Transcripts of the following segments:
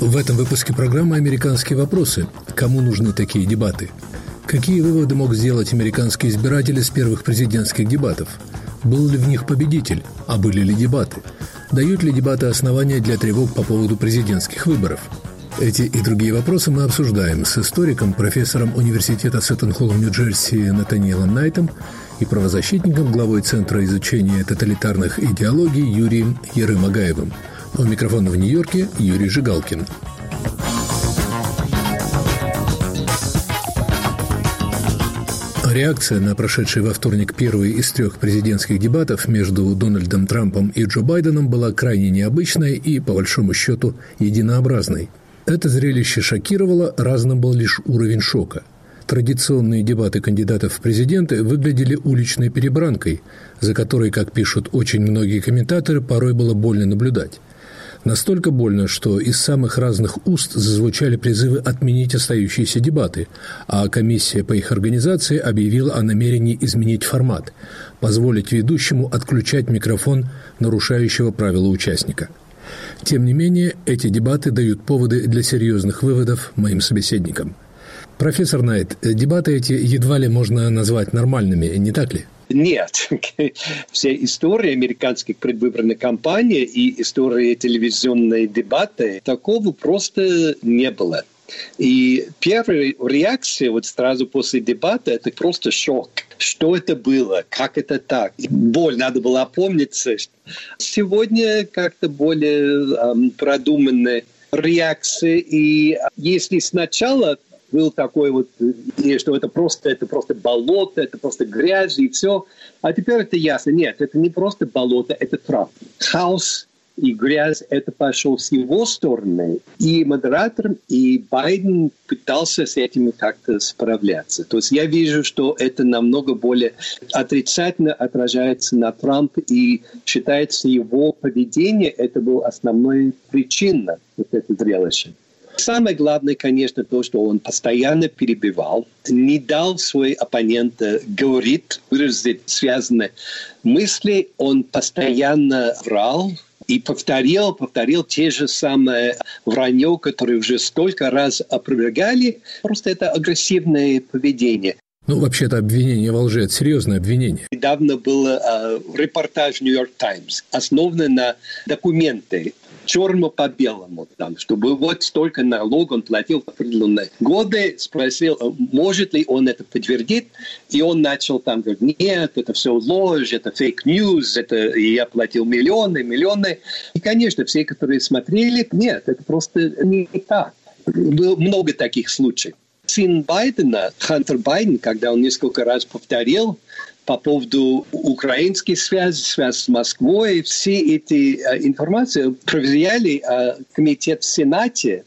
В этом выпуске программы «Американские вопросы». Кому нужны такие дебаты? Какие выводы мог сделать американский избиратель из первых президентских дебатов? Был ли в них победитель? А были ли дебаты? Дают ли дебаты основания для тревог по поводу президентских выборов? Эти и другие вопросы мы обсуждаем с историком, профессором университета Сеттон-Холл в Нью-Джерси Натаниэлом Найтом и правозащитником, главой Центра изучения тоталитарных идеологий Юрием Ерымагаевым. У микрофона в Нью-Йорке Юрий Жигалкин. Реакция на прошедший во вторник первый из трех президентских дебатов между Дональдом Трампом и Джо Байденом была крайне необычной и, по большому счету, единообразной. Это зрелище шокировало, разным был лишь уровень шока. Традиционные дебаты кандидатов в президенты выглядели уличной перебранкой, за которой, как пишут очень многие комментаторы, порой было больно наблюдать. Настолько больно, что из самых разных уст зазвучали призывы отменить остающиеся дебаты, а комиссия по их организации объявила о намерении изменить формат, позволить ведущему отключать микрофон нарушающего правила участника. Тем не менее, эти дебаты дают поводы для серьезных выводов моим собеседникам. Профессор Найт, дебаты эти едва ли можно назвать нормальными, не так ли? Нет. Вся история американских предвыборных кампаний и история телевизионной дебаты, такого просто не было. И первая реакция вот сразу после дебата – это просто шок. Что это было? Как это так? Боль, надо было опомниться. Сегодня как-то более продуманная реакция. И если сначала был такой вот, что это просто болото, это просто грязь и все. А теперь это ясно. Нет, это не просто болото, это Трамп. Хаос и грязь, это пошел с его стороны. И модератор, и Байден пытался с этим как-то справляться. То есть я вижу, что это намного более отрицательно отражается на Трампе, и считается его поведение, это была основная причина вот этого зрелища. Самое главное, конечно, то, что он постоянно перебивал, не дал своей оппоненту говорить, выразить связанные мысли. Он постоянно врал и повторил те же самые вранье, которые уже столько раз опровергали. Просто это агрессивное поведение. Ну, вообще-то обвинение во лжи – это серьезное обвинение. Недавно был репортаж «Нью-Йорк Таймс», основанный на документах, черно по белому, там, чтобы вот столько налогов он платил в определенные годы, спросил, может ли он это подтвердить, и он начал там говорить, нет, это все ложь, это фейк-ньюс, это я платил миллионы. И, конечно, все, которые смотрели, нет, это просто не так. Было много таких случаев. Сын Байдена, Хантер Байден, когда он несколько раз повторил по поводу украинской связи с Москвой, все эти информации проверяли комитет в Сенате,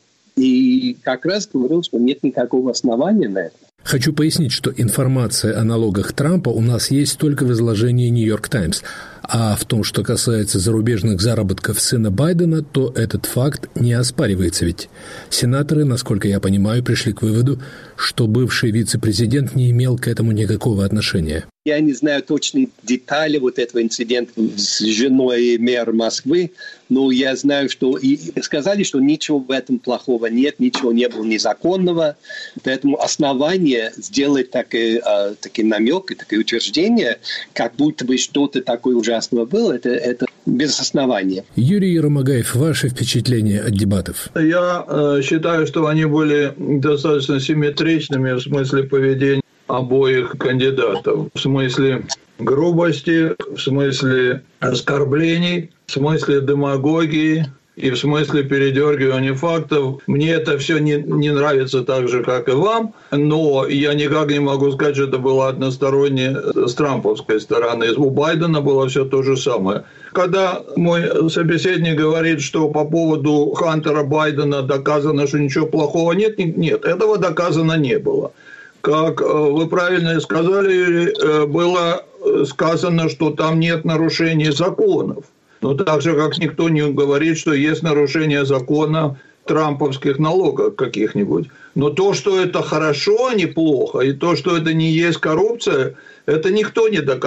и как раз говорил, что нет никакого основания на это. Хочу пояснить, что информация о налогах Трампа у нас есть только в изложении «Нью-Йорк Таймс», а в том, что касается зарубежных заработков сына Байдена, то этот факт не оспаривается, ведь сенаторы, насколько я понимаю, пришли к выводу, что бывший вице-президент не имел к этому никакого отношения. Я не знаю точные детали вот этого инцидента с женой мэра Москвы, но я знаю, что и сказали, что ничего в этом плохого нет, ничего не было незаконного. Поэтому основание сделать такие намеки, такие утверждения, как будто бы что-то такое ужасное было, это без основания. Юрий Ерымагаев, ваши впечатления от дебатов? Я считаю, что они были достаточно симметричными в смысле поведения обоих кандидатов. В смысле грубости, в смысле оскорблений, в смысле демагогии и в смысле передергивания фактов. Мне это все не нравится так же, как и вам, но я никак не могу сказать, что это было односторонне с трамповской стороны. У Байдена было все то же самое. Когда мой собеседник говорит, что по поводу Хантера Байдена доказано, что ничего плохого нет, этого доказано не было. Как вы правильно сказали, Юрий, было сказано, что там нет нарушений законов. Но так же, как никто не говорит, что есть нарушение закона трамповских налогов каких-нибудь. Но то, что это хорошо, а не плохо, и то, что это не есть коррупция, это никто не доказал.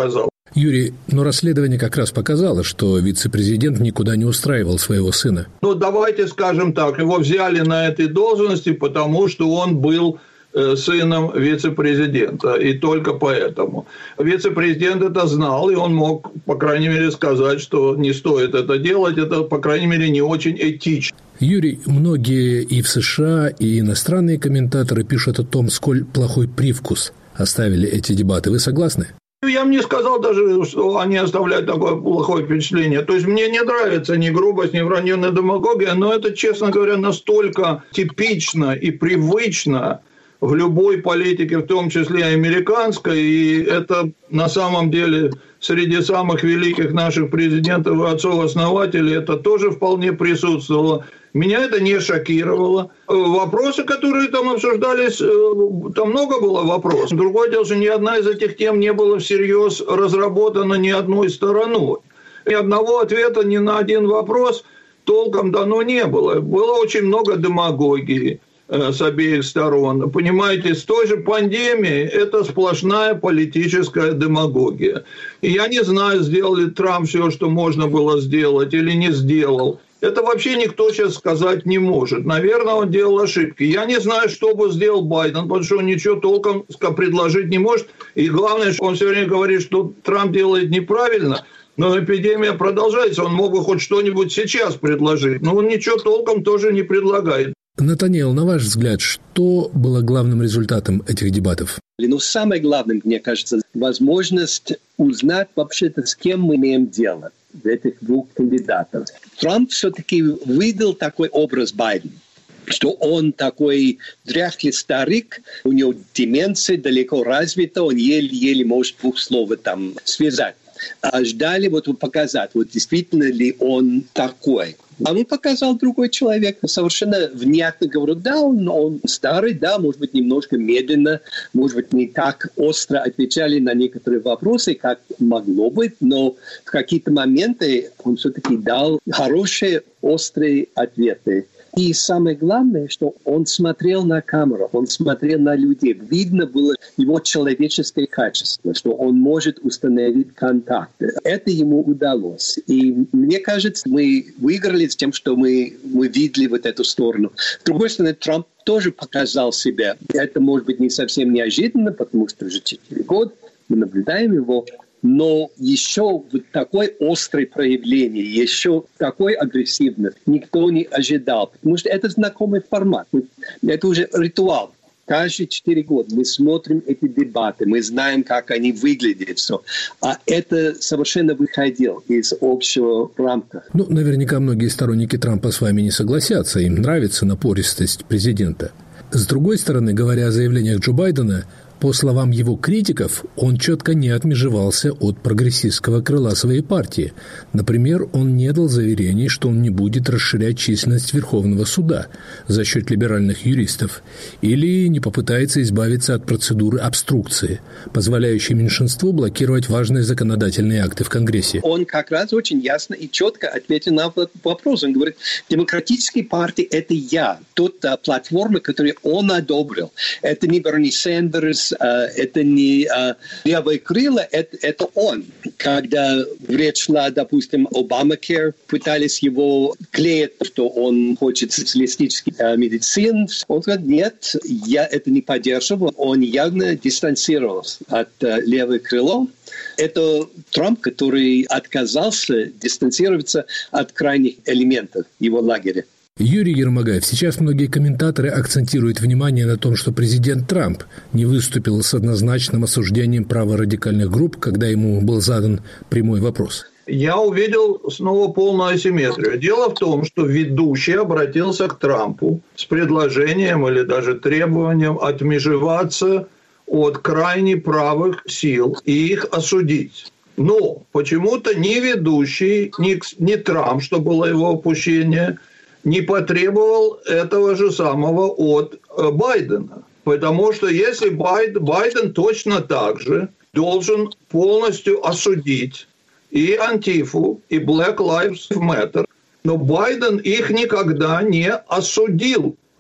Юрий, но расследование как раз показало, что вице-президент никуда не устраивал своего сына. Давайте скажем так, его взяли на этой должности, потому что он был сыном вице-президента, и только поэтому. Вице-президент это знал, и он мог, по крайней мере, сказать, что не стоит это делать, это, по крайней мере, не очень этично. Юрий, многие и в США, и иностранные комментаторы пишут о том, сколь плохой привкус оставили эти дебаты. Вы согласны? Я бы не сказал даже, что они оставляют такое плохое впечатление. То есть мне не нравится ни грубость, ни вранье, ни демагогия, но это, честно говоря, настолько типично и привычно в любой политике, в том числе и американской, и это на самом деле среди самых великих наших президентов и отцов-основателей это тоже вполне присутствовало. Меня это не шокировало. Вопросы, которые там обсуждались, там много было вопросов. Другое дело, что ни одна из этих тем не была всерьез разработана ни одной стороной. Ни одного ответа ни на один вопрос толком дано не было. Было очень много демагогии с обеих сторон. Понимаете, с той же пандемией это сплошная политическая демагогия. И я не знаю, сделал ли Трамп все, что можно было сделать или не сделал. Это вообще никто сейчас сказать не может. Наверное, он делал ошибки. Я не знаю, что бы сделал Байден, потому что он ничего толком предложить не может. И главное, что он все время говорит, что Трамп делает неправильно, но эпидемия продолжается. Он мог бы хоть что-нибудь сейчас предложить, но он ничего толком тоже не предлагает. Натаниэл, на ваш взгляд, что было главным результатом этих дебатов? Самое главное, мне кажется, возможность узнать вообще-то, с кем мы имеем дело, этих двух кандидатов. Трамп все-таки выдал такой образ Байдена, что он такой дряхлый старик, у него деменция далеко развита, он еле-еле может двух слов там связать. А ждали показать, действительно ли он такой. А он показал другой человек, совершенно внятно говорил, да, он старый, да, может быть, немножко медленно, может быть, не так остро отвечали на некоторые вопросы, как могло быть, но в какие-то моменты он все-таки дал хорошие, острые ответы. И самое главное, что он смотрел на камеру, он смотрел на людей. Видно было его человеческое качество, что он может установить контакты. Это ему удалось. И мне кажется, мы выиграли с тем, что мы видели эту сторону. С другой стороны, Трамп тоже показал себя. Это может быть не совсем неожиданно, потому что уже 4 года мы наблюдаем его. Но еще такое острое проявление, еще такой агрессивность никто не ожидал. Потому что это знакомый формат. Это уже ритуал. Каждые 4 года мы смотрим эти дебаты, мы знаем, как они выглядят. Все. А это совершенно выходило из общего рамка. Наверняка многие сторонники Трампа с вами не согласятся. Им нравится напористость президента. С другой стороны, говоря о заявлениях Джо Байдена, по словам его критиков, он четко не отмежевался от прогрессистского крыла своей партии. Например, он не дал заверений, что он не будет расширять численность Верховного суда за счет либеральных юристов или не попытается избавиться от процедуры обструкции, позволяющей меньшинству блокировать важные законодательные акты в Конгрессе. Он как раз очень ясно и четко ответил на вопрос. Он говорит, демократические партии – это я, та платформа, которую он одобрил. Это не Берни Сандерс, это не левое крыло, это он. Когда речь шла, допустим, Obamacare, пытались его клеить, что он хочет социалистический медицин. Он сказал, нет, я это не поддерживал. Он явно дистанцировался от левого крыла. Это Трамп, который отказался дистанцироваться от крайних элементов его лагеря. Юрий Ермогаев, сейчас многие комментаторы акцентируют внимание на том, что президент Трамп не выступил с однозначным осуждением праворадикальных групп, когда ему был задан прямой вопрос. Я увидел снова полную асимметрию. Дело в том, что ведущий обратился к Трампу с предложением или даже требованием отмежеваться от крайне правых сил и их осудить. Но почему-то ни ведущий, ни Трамп, что было его опущение, не потребовал этого же самого от Байдена. Потому что если Байден точно так же должен полностью осудить и Антифу, и Black Lives Matter, но Байден их никогда не осудил.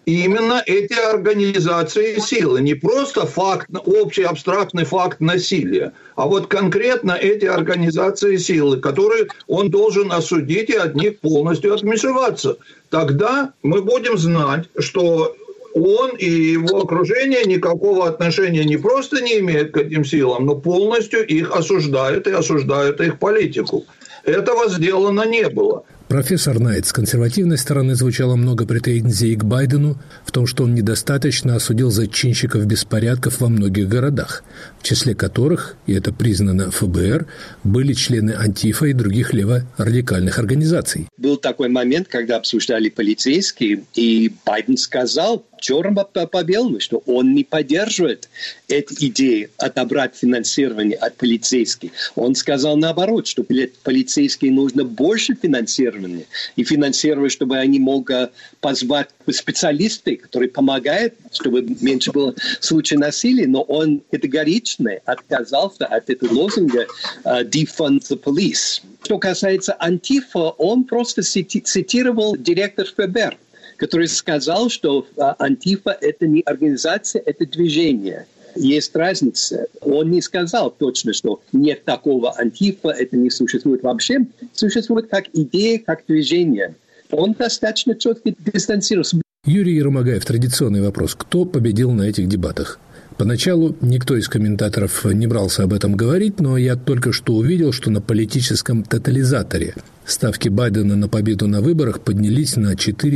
именно эти организации силы. Не просто факт, общий абстрактный факт насилия, а вот конкретно эти организации силы, которые он должен осудить и от них полностью отмежеваться. Тогда мы будем знать, что он и его окружение никакого отношения не просто не имеют к этим силам, но полностью их осуждают и осуждают их политику. Этого сделано не было. Профессор Найт, с консервативной стороны звучало много претензий к Байдену в том, что он недостаточно осудил зачинщиков беспорядков во многих городах, в числе которых, и это признано ФБР, были члены Антифа и других леворадикальных организаций. Был такой момент, когда обсуждали полицейские, и Байден сказал черным по белому, что он не поддерживает эту идею отобрать финансирование от полицейских. Он сказал наоборот, что полицейским нужно больше финансирования, и финансировать, чтобы они могли позвать специалисты, которые помогают, чтобы меньше было случаев насилия, но он категорично отказался от этого лозунга «defund the police». Что касается Антифа, он просто цитировал директор ФБР, который сказал, что Антифа – это не организация, это движение. Есть разница. Он не сказал точно, что нет такого Антифа, это не существует вообще. Существует как идея, как движение. Он достаточно четко дистанцировался. Юрий Ермогаев, традиционный вопрос. Кто победил на этих дебатах? Поначалу никто из комментаторов не брался об этом говорить, но я только что увидел, что на политическом тотализаторе ставки Байдена на победу на выборах поднялись на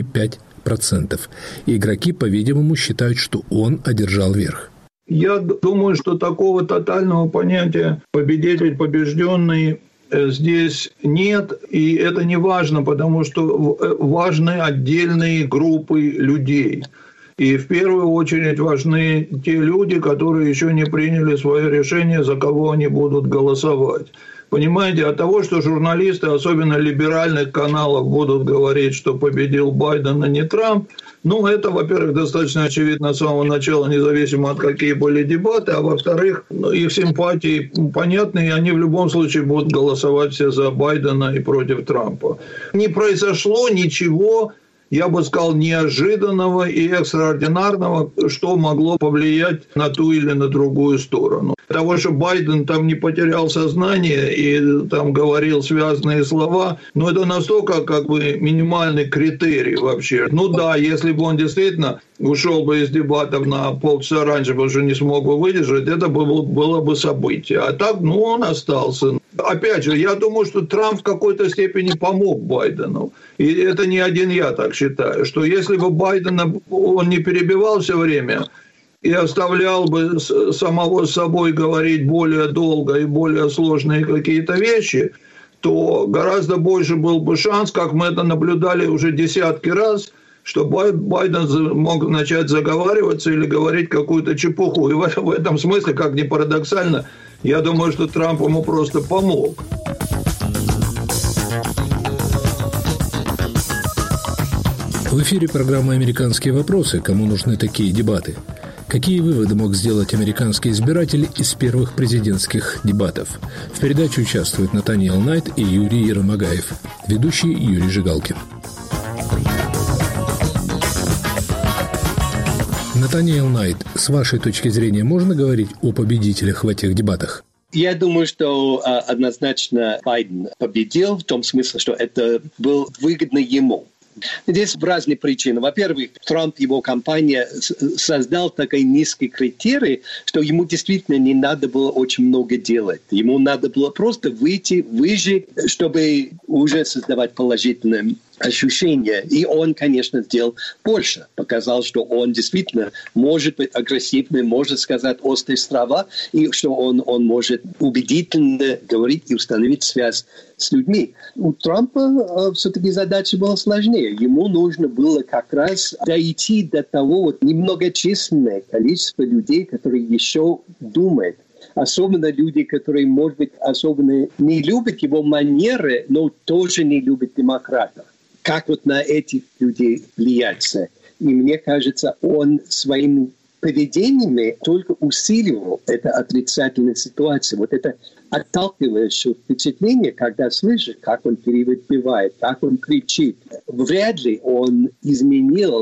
4-5%. И игроки, по-видимому, считают, что он одержал верх. Я думаю, что такого тотального понятия победитель, побежденный здесь нет, и это не важно, потому что важны отдельные группы людей. И в первую очередь важны те люди, которые еще не приняли свое решение, за кого они будут голосовать. Понимаете, от того, что журналисты, особенно либеральных каналов, будут говорить, что победил Байден, а не Трамп, это, во-первых, достаточно очевидно с самого начала, независимо от какие были дебаты, а во-вторых, их симпатии понятны, и они в любом случае будут голосовать все за Байдена и против Трампа. Не произошло ничего, я бы сказал, неожиданного и экстраординарного, что могло повлиять на ту или на другую сторону. Того, что Байден там не потерял сознание и там говорил связанные слова, это настолько минимальный критерий вообще. Да, если бы он действительно ушел бы из дебатов на полчаса раньше, потому что не смог бы выдержать, это было бы событие. А так, он остался. Опять же, я думаю, что Трамп в какой-то степени помог Байдену. И это не один я так считаю, что если бы Байдена он не перебивал все время и оставлял бы самого собой говорить более долго и более сложные какие-то вещи, то гораздо больше был бы шанс, как мы это наблюдали уже десятки раз, что Байден мог начать заговариваться или говорить какую-то чепуху. И в этом смысле, как ни парадоксально, я думаю, что Трамп ему просто помог. В эфире программа «Американские вопросы». Кому нужны такие дебаты? Какие выводы мог сделать американский избиратель из первых президентских дебатов? В передаче участвуют Натаниэл Найт и Юрий Ермогаев. Ведущий Юрий Жигалкин. Натаниэл Найт, с вашей точки зрения, можно говорить о победителях в этих дебатах? Я думаю, что однозначно Байден победил в том смысле, что это было выгодно ему. Здесь разные причины. Во-первых, Трамп, его компания создал такой низкий критерий, что ему действительно не надо было очень много делать. Ему надо было просто выйти, выжить, чтобы уже создавать положительное ощущение. И он, конечно, сделал больше. Показал, что он действительно может быть агрессивным, может сказать острые слова, и что он может убедительно говорить и установить связь с людьми. У Трампа все-таки задача была сложнее. Ему нужно было как раз дойти до того немногочисленное количество людей, которые еще думают. Особенно люди, которые, может быть, особенно не любят его манеры, но тоже не любят демократов. Как на этих людей влияется? И мне кажется, он своими поведениями только усиливал эту отрицательную ситуацию. Это отталкивающее впечатление, когда слышишь, как он перебивает, как он кричит. Вряд ли он изменил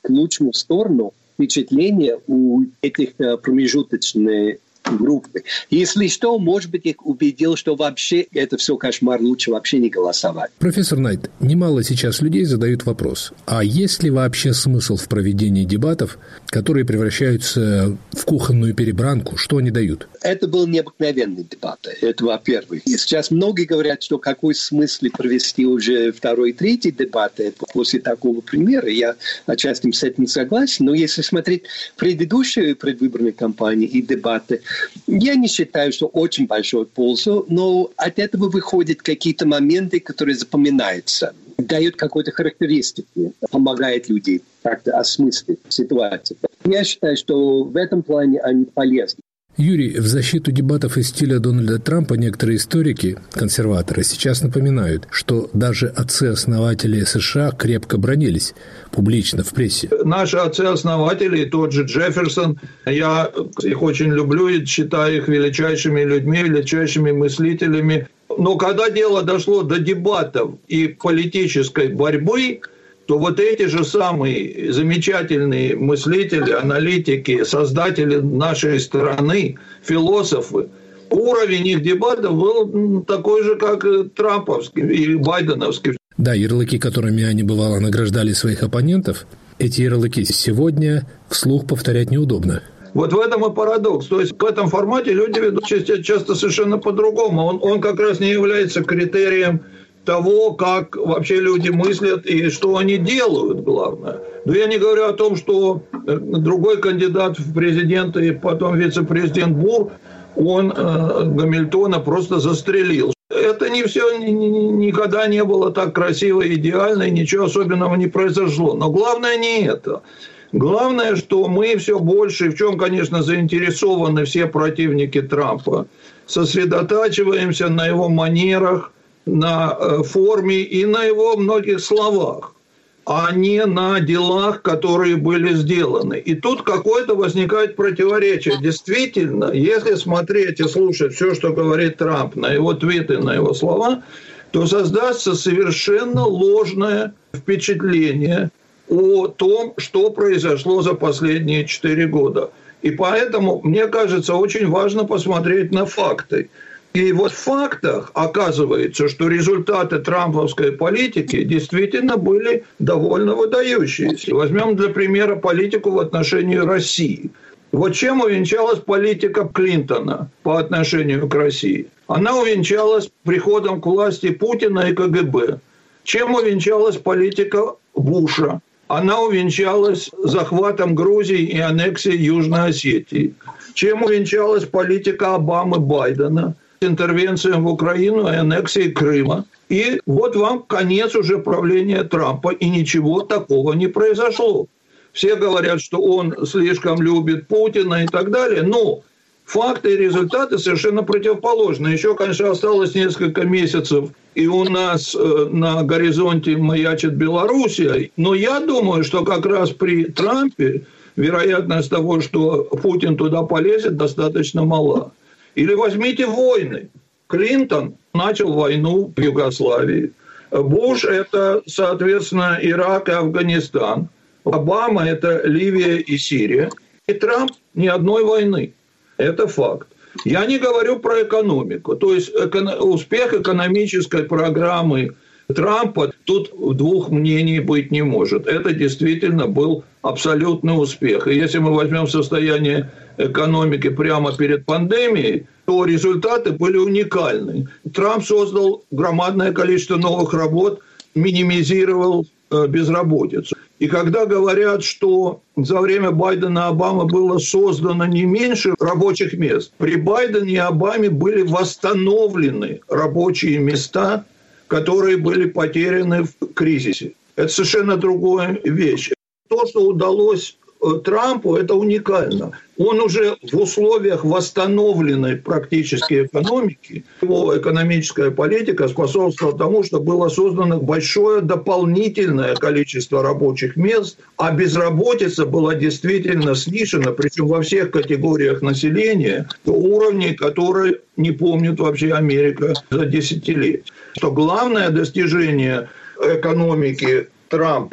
к лучшему сторону впечатление у этих промежуточных группы. Если что, может быть, их убедил, что вообще это все кошмар, лучше вообще не голосовать. Профессор Найт, немало сейчас людей задают вопрос, а есть ли вообще смысл в проведении дебатов, которые превращаются в кухонную перебранку? Что они дают? Это был необыкновенный дебат, это во-первых. И сейчас многие говорят, что какой смысл провести уже второй, третий дебат после такого примера. Я отчасти с этим согласен, но если смотреть предыдущие предвыборные кампании и дебаты, я не считаю, что очень большую пользу, но от этого выходят какие-то моменты, которые запоминаются, дают какой-то характеристики, помогают людям как-то осмыслить ситуацию. Я считаю, что в этом плане они полезны. Юрий, в защиту дебатов из стиля Дональда Трампа некоторые историки, консерваторы, сейчас напоминают, что даже отцы-основатели США крепко бранились публично в прессе. Наши отцы-основатели, тот же Джефферсон, я их очень люблю и считаю их величайшими людьми, величайшими мыслителями. Но когда дело дошло до дебатов и политической борьбы, то вот эти же самые замечательные мыслители, аналитики, создатели нашей страны, философы, уровень их дебатов был такой же, как трамповский и байденовский. Да, ярлыки, которыми они, бывало, награждали своих оппонентов, эти ярлыки сегодня вслух повторять неудобно. Вот в этом и парадокс. То есть в этом формате люди ведут часто совершенно по-другому. Он как раз не является критерием того, как вообще люди мыслят и что они делают, главное. Но я не говорю о том, что другой кандидат в президенты и потом вице-президент Бур, он Гамильтона просто застрелил. Это не все, никогда не было так красиво и идеально, и ничего особенного не произошло. Но главное не это. Главное, что мы все больше, в чем, конечно, заинтересованы все противники Трампа, сосредотачиваемся на его манерах, на форме и на его многих словах, а не на делах, которые были сделаны. И тут какое-то возникает противоречие. Действительно, если смотреть и слушать все, что говорит Трамп, на его твиты, на его слова, то создастся совершенно ложное впечатление о том, что произошло за последние 4 года. И поэтому, мне кажется, очень важно посмотреть на факты. И вот в фактах оказывается, что результаты трамповской политики действительно были довольно выдающиеся. Возьмем для примера политику в отношении России. Вот чем увенчалась политика Клинтона по отношению к России? Она увенчалась приходом к власти Путина и КГБ. Чем увенчалась политика Буша? Она увенчалась захватом Грузии и аннексией Южной Осетии. Чем увенчалась политика Обамы-Байдена? Интервенцией в Украину и аннексией Крыма. И вот вам конец уже правления Трампа, и ничего такого не произошло. Все говорят, что он слишком любит Путина и так далее, но факты и результаты совершенно противоположны. Еще, конечно, осталось несколько месяцев, и у нас на горизонте маячит Белоруссия. Но я думаю, что как раз при Трампе вероятность того, что Путин туда полезет, достаточно мала. Или возьмите войны. Клинтон начал войну в Югославии. Буш – это, соответственно, Ирак и Афганистан. Обама – это Ливия и Сирия. И Трамп – ни одной войны. Это факт. Я не говорю про экономику. То есть успех экономической программы Трампа, тут двух мнений быть не может. Это действительно был абсолютный успех. И если мы возьмем состояние экономики прямо перед пандемией, то результаты были уникальны. Трамп создал громадное количество новых работ, минимизировал безработицу. И когда говорят, что за время Байдена и Обамы было создано не меньше рабочих мест, при Байдене и Обаме были восстановлены рабочие места, которые были потеряны в кризисе. Это совершенно другая вещь. То, что удалось Трампу, это уникально. Он уже в условиях восстановленной практически экономики, его экономическая политика способствовала тому, что было создано большое дополнительное количество рабочих мест, а безработица была действительно снижена, причем во всех категориях населения, до уровней, которые не помнит вообще Америка за десятилетия. Что главное достижение экономики Трампа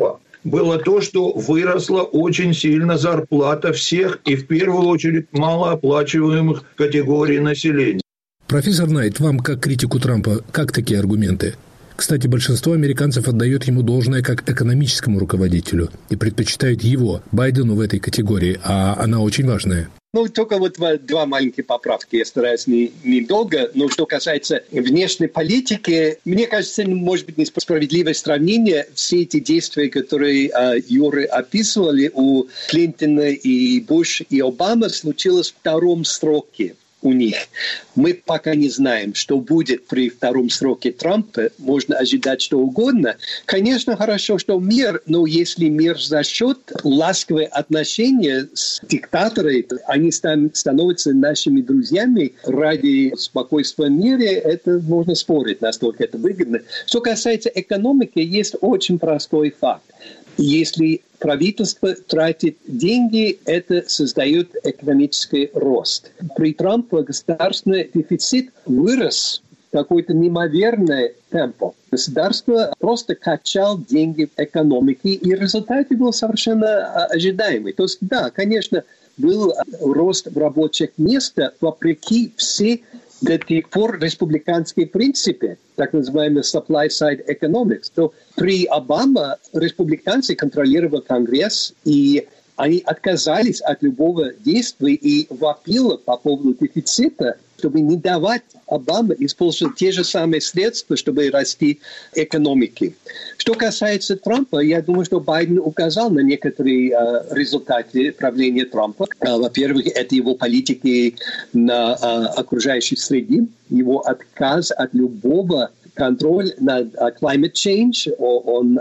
было то, что выросла очень сильно зарплата всех и в первую очередь малооплачиваемых категорий населения. Профессор Найт, вам, как критику Трампа, как такие аргументы? Кстати, большинство американцев отдает ему должное как экономическому руководителю и предпочитают его, Байдену, в этой категории, а она очень важная. Только вот два маленькие поправки. Я стараюсь недолго. Но что касается внешней политики, мне кажется, может быть, несправедливое сравнение. Все эти действия, которые Юры описывали у Клинтона и Буш и Обамы, случилось в втором сроке у них. Мы пока не знаем, что будет при втором сроке Трампа. Можно ожидать что угодно. Конечно, хорошо, что мир, но если мир за счет ласковых отношений с диктаторами, они становятся нашими друзьями ради спокойствия в мире, это можно спорить, насколько это выгодно. Что касается экономики, есть очень простой факт. Если правительство тратит деньги, это создает экономический рост. При Трампе государственный дефицит вырос в какой-то неимоверный темп. Государство просто качало деньги в экономике, и результат был совершенно ожидаемый. То есть, да, конечно, был рост рабочих мест, вопреки всей до тех пор республиканские принципы, так называемый supply-side economics, то при Обаме республиканцы контролировали Конгресс, и они отказались от любого действия и вопили по поводу дефицита, чтобы не давать Обаме использовать те же самые средства, чтобы расти экономики. Что касается Трампа, я думаю, что Байден указал на некоторые результаты правления Трампа. Во-первых, это его политики на окружающей среде, его отказ от любого контроля над climate change. Он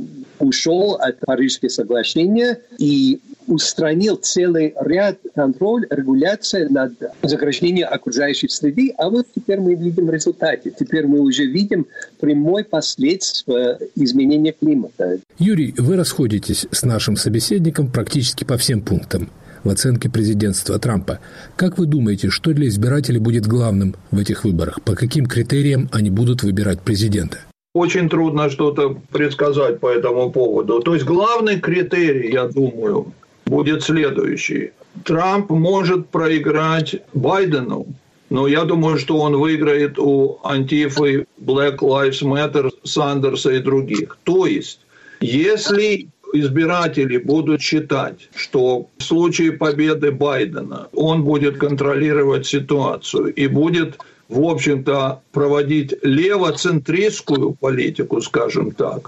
ушел от Парижского соглашения и устранил целый ряд контроля, регуляции над загрязнением окружающей среды, а вот теперь мы видим результаты. Теперь мы уже видим прямое последствие изменения климата. Юрий, вы расходитесь с нашим собеседником практически по всем пунктам в оценке президентства Трампа. Как вы думаете, что для избирателей будет главным в этих выборах? По каким критериям они будут выбирать президента? Очень трудно что-то предсказать по этому поводу. То есть главный критерий, я думаю, будет следующий. Трамп может проиграть Байдену, но я думаю, что он выиграет у Антифы, Black Lives Matter, Сандерса и других. То есть, если избиратели будут считать, что в случае победы Байдена он будет контролировать ситуацию и будет, в общем-то, проводить левоцентристскую политику, скажем так,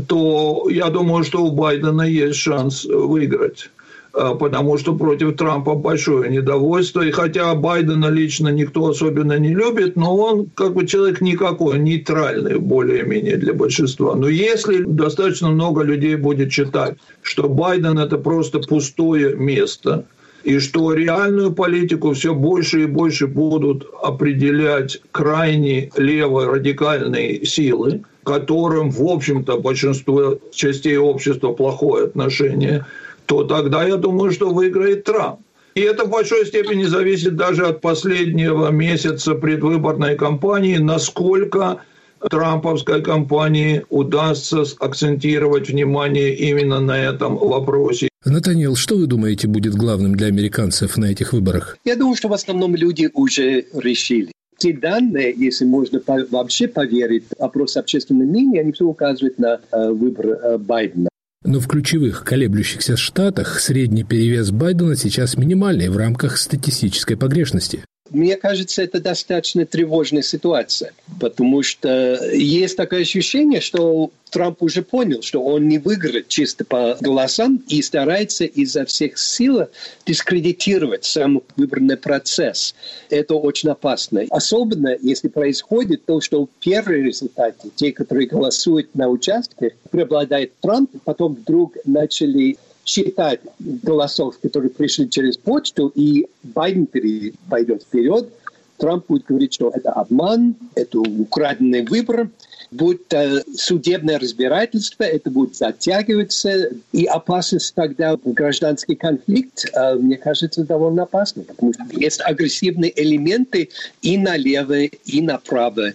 то я думаю, что у Байдена есть шанс выиграть. Потому что против Трампа большое недовольство. И хотя Байдена лично никто особенно не любит, но он как бы человек никакой, нейтральный более-менее для большинства. Но если достаточно много людей будет считать, что Байден – это просто пустое место, и что реальную политику все больше и больше будут определять крайне лево-радикальные силы, к которым, в общем-то, большинство частей общества плохое отношение, то тогда я думаю, что выиграет Трамп. И это в большой степени зависит даже от последнего месяца предвыборной кампании, насколько трамповской кампании удастся акцентировать внимание именно на этом вопросе. Натаниэл, что вы думаете будет главным для американцев на этих выборах? Я думаю, что в основном люди уже решили. Те данные, если можно вообще поверить, опрос общественного мнения, они все указывают на выбор Байдена. Но в ключевых колеблющихся штатах средний перевес Байдена сейчас минимальный в рамках статистической погрешности. Мне кажется, это достаточно тревожная ситуация, потому что есть такое ощущение, что Трамп уже понял, что он не выиграет чисто по голосам и старается изо всех сил дискредитировать сам выборный процесс. Это очень опасно. Особенно, если происходит то, что в первые результаты, те, которые голосуют на участке, преобладает Трамп, потом вдруг начали считать голосов, которые пришли через почту, и Байден пойдет вперед. Трамп будет говорить, что это обман, это украденный выбор. Будет судебное разбирательство, это будет затягиваться. И опасность тогда гражданский конфликт, мне кажется, довольно опасна, потому что есть агрессивные элементы и налево, и направо.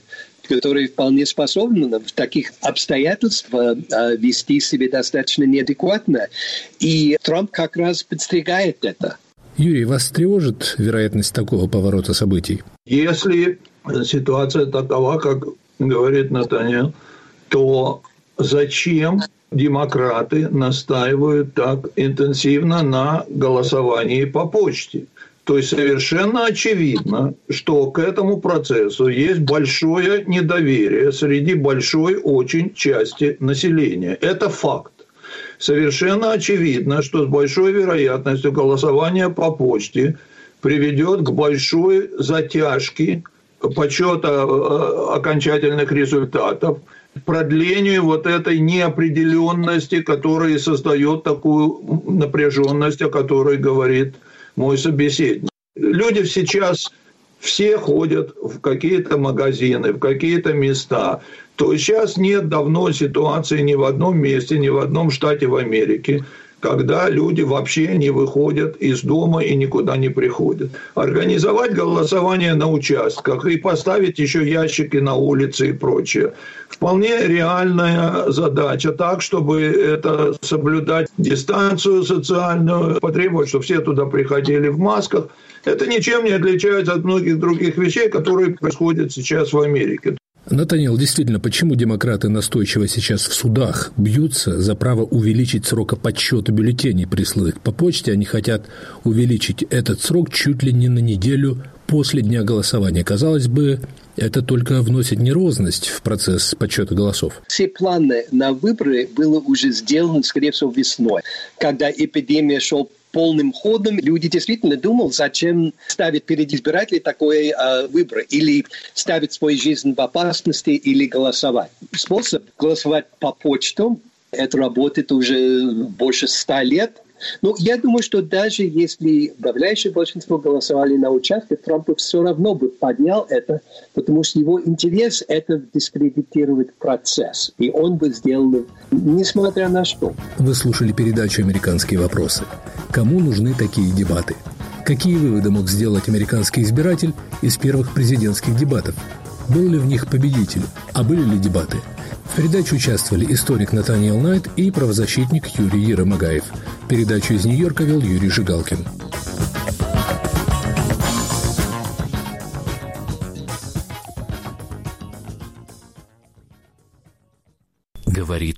которые вполне способны в таких обстоятельствах вести себя достаточно неадекватно. И Трамп как раз подстерегает это. Юрий, вас тревожит вероятность такого поворота событий? Если ситуация такова, как говорит Натаньял, то зачем демократы настаивают так интенсивно на голосовании по почте? То есть совершенно очевидно, что к этому процессу есть большое недоверие среди большой очень части населения. Это факт. Совершенно очевидно, что с большой вероятностью голосование по почте приведет к большой затяжке подсчета окончательных результатов, продлению вот этой неопределенности, которая создает такую напряженность, о которой говорит мой собеседник. Люди сейчас все ходят в какие-то магазины, в какие-то места. То есть сейчас нет давно ситуации ни в одном месте, ни в одном штате в Америке, когда люди вообще не выходят из дома и никуда не приходят. Организовать голосование на участках и поставить еще ящики на улице и прочее. Вполне реальная задача, так, чтобы это соблюдать дистанцию социальную, потребовать, чтобы все туда приходили в масках. Это ничем не отличается от многих других вещей, которые происходят сейчас в Америке. Натаньял, действительно, почему демократы настойчиво сейчас в судах бьются за право увеличить срок подсчета бюллетеней, присланных по почте? Они хотят увеличить этот срок чуть ли не на неделю после дня голосования. Казалось бы, это только вносит нервозность в процесс подсчета голосов. Все планы на выборы были уже сделаны, скорее всего, весной, когда эпидемия шла полным ходом. Люди действительно думали, зачем ставить перед избирателями такой выбор. Или ставить свою жизнь в опасности, или голосовать. Способ голосовать по почтам, это работает уже больше 100 лет. Но я думаю, что даже если подавляющее большинство голосовали на участках, Трамп все равно бы поднял это, потому что его интерес – это дискредитировать процесс. И он бы сделал, несмотря на что. Вы слушали передачу «Американские вопросы». Кому нужны такие дебаты? Какие выводы мог сделать американский избиратель из первых президентских дебатов? Был ли в них победитель? А были ли дебаты? В передаче участвовали историк Натаньял Найт и правозащитник Юрий Еромагаев. Передачу из Нью-Йорка вел Юрий Жигалкин. Говорит